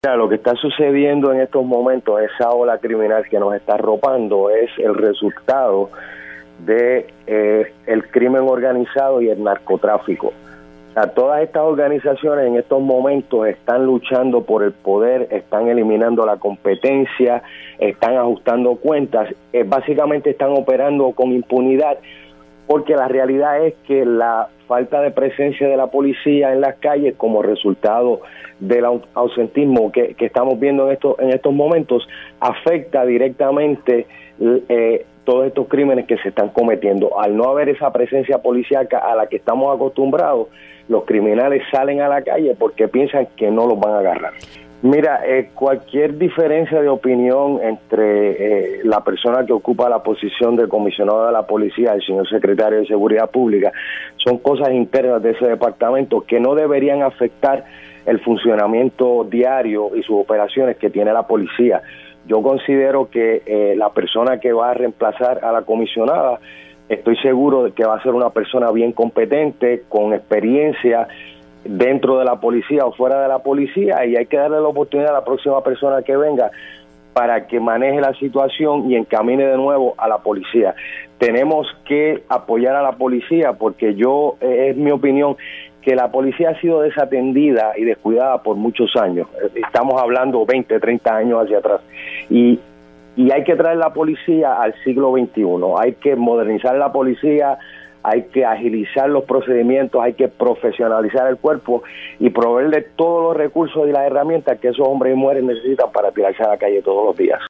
Mira, lo que está sucediendo en estos momentos, esa ola criminal que nos está arropando, es el resultado de el crimen organizado y el narcotráfico. O sea, todas estas organizaciones en estos momentos están luchando por el poder, están eliminando la competencia, están ajustando cuentas, básicamente están operando con impunidad, porque la realidad es que la falta de presencia de la policía en las calles como resultado del ausentismo que estamos viendo en estos momentos afecta directamente todos estos crímenes que se están cometiendo. Al no haber esa presencia policíaca a la que estamos acostumbrados, los criminales salen a la calle porque piensan que no los van a agarrar. Mira, cualquier diferencia de opinión entre la persona que ocupa la posición de comisionado de la policía, el señor secretario de Seguridad Pública, son cosas internas de ese departamento que no deberían afectar el funcionamiento diario y sus operaciones que tiene la policía. Yo considero que la persona que va a reemplazar a la comisionada, estoy seguro de que va a ser una persona bien competente, con experiencia dentro de la policía o fuera de la policía, y hay que darle la oportunidad a la próxima persona que venga para que maneje la situación y encamine de nuevo a la policía. Tenemos que apoyar a la policía porque es mi opinión que la policía ha sido desatendida y descuidada por muchos años. Estamos hablando 20, 30 años hacia atrás. Y hay que traer la policía al siglo XXI. Hay que modernizar la policía, hay que agilizar los procedimientos, hay que profesionalizar el cuerpo y proveerle todos los recursos y las herramientas que esos hombres y mujeres necesitan para tirarse a la calle todos los días.